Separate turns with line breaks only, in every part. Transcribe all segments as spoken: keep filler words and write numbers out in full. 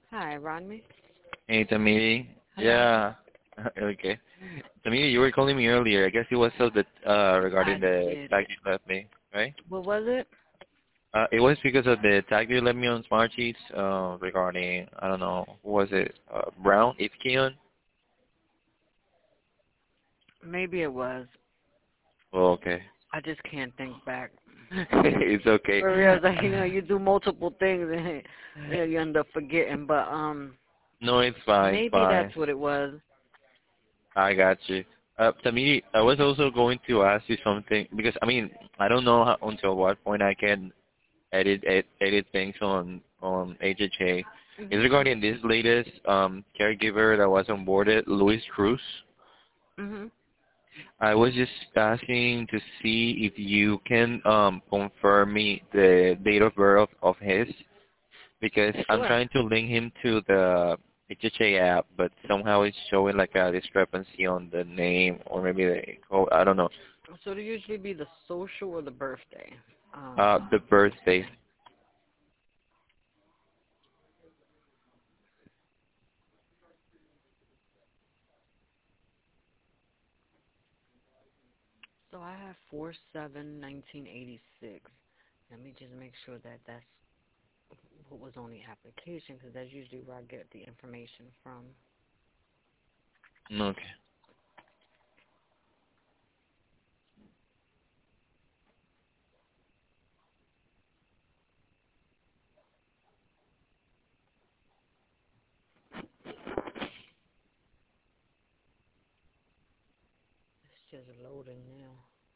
Hi, Rodney.
Hey, Tamiri.
Hello.
Yeah. Okay. Tamiri, you were calling me earlier. I guess it was so that uh
I
regarding the
did.
tag you left me, right?
What was it?
Uh, it was because of the tag you left me on Smartsheets. Uh, regarding I don't know, who was it? Uh, Brown, it's Keon.
Maybe it was.
Oh, okay.
I just can't think back.
It's okay.
For real, like, you know, you do multiple things and you know, you end up forgetting. But um,
No, it's fine. It's
maybe
fine.
that's what it was.
I got you. Uh, Tamiri, I was also going to ask you something because I mean I don't know how, until what point I can edit ed, edit things on on H H A. Is
Mhm.
regarding this latest um caregiver that was onboarded, Luis Cruz.
Mhm.
I was just asking to see if you can um confirm me the date of birth of his because I'm
Sure.
trying to link him to the H H A app, but somehow it's showing like a discrepancy on the name or maybe the code. I don't know.
So it'll usually be the social or the birthday. Um.
Uh, the birthday.
So I have four seven nineteen eighty six. Let me just make sure that that's what was on the application, because that's usually where I get the information from.
Okay.
It's just loading now.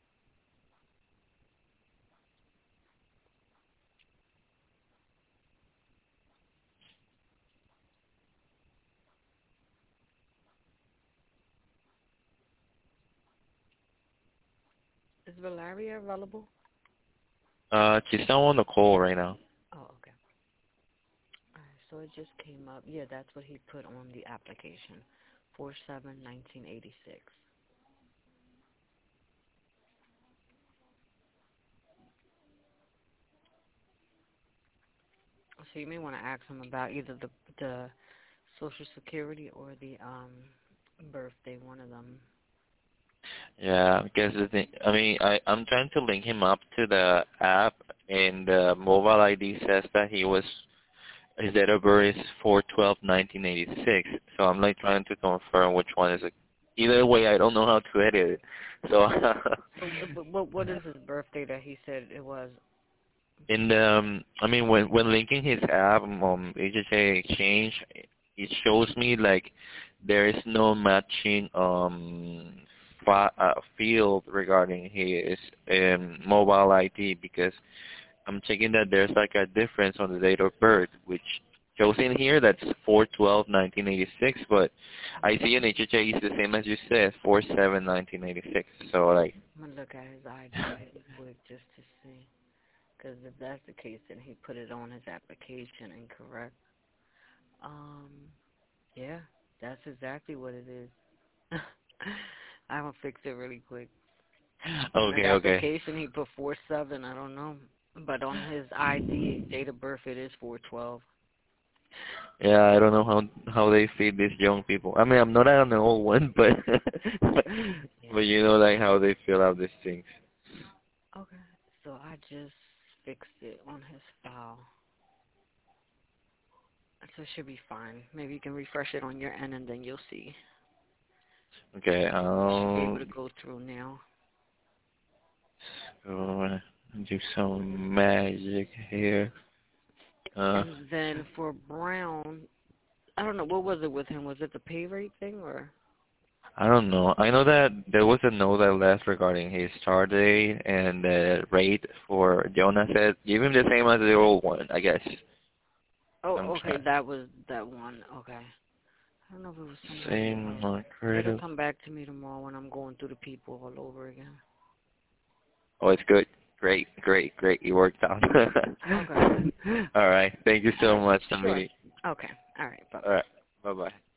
Is Valeria available?
Uh, she's not on the call right now.
Oh, okay. All right, so it just came up. Yeah, that's what he put on the application. Four seven nineteen eighty six. So you may want to ask him about either the the Social Security or the um birthday, one of them.
Yeah, because the thing, I mean, I I'm trying to link him up to the app, and the mobile I D says that he was his date of birth is four twelve nineteen eighty six. So I'm like trying to confirm which one is it. Either way, I don't know how to edit it. So
So uh, but what what is his birthday that he said it was?
in the, um, I mean, when when linking his app on H H A Exchange, it shows me like there is no matching um fi- uh, field regarding his um, mobile I D because I'm checking that there's like a difference on the date of birth, which shows in here that's four twelve nineteen eighty six, but I see in H H A is the same as you said, four seven nineteen eighty six. So like,
I'm gonna look at his I D really quick just to see. Because if that's the case, then he put it on his application incorrect. Um, yeah, that's exactly what it is. I'm gonna fix it really quick. On his
okay, okay.
application, he put four seven. I don't know, but on his I D, date of birth, it is four twelve.
Yeah, I don't know how how they feed these young people. I mean, I'm not an old one, but but
Yeah.
you know like how they fill out these things.
Okay. So I just fixed it on his file, so it should be fine. Maybe you can refresh it on your end, and then you'll see.
Okay,
You should be able
I'll
to go through now.
go do some magic here. Uh,
And then for Brown, I don't know, what was it with him? Was it the pay rate thing or?
I don't know. I know that there was a note that left regarding his start date and the rate for Jonas said give him the same as the old one, I guess.
Oh,
I'm
okay,
trying.
that was that one. Okay. I don't know if it was somebody
Same
else.
on
It'll
creative.
come back to me tomorrow when I'm going through the people all over again.
Oh, it's good. Great, great, great. You worked out.
Okay.
All right. Thank you
All
so
right.
much,
Sure.
Samiri.
Okay. All right. Bye
All
bye.
right. Bye bye.